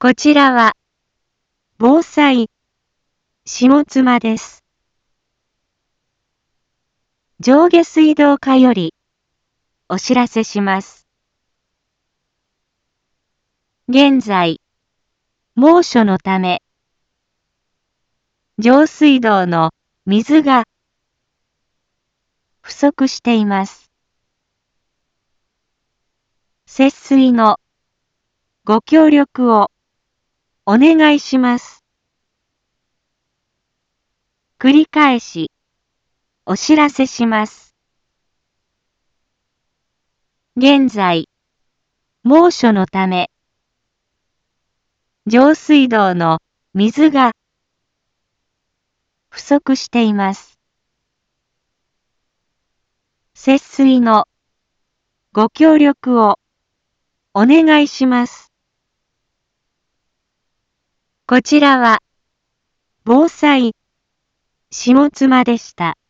こちらは、防災、下妻です。上下水道課より、お知らせします。現在、猛暑のため、上水道の水が不足しています。節水のご協力をお願いします。繰り返しお知らせします。現在、猛暑のため、上水道の水が不足しています。節水のご協力をお願いします。こちらは、防災、下妻でした。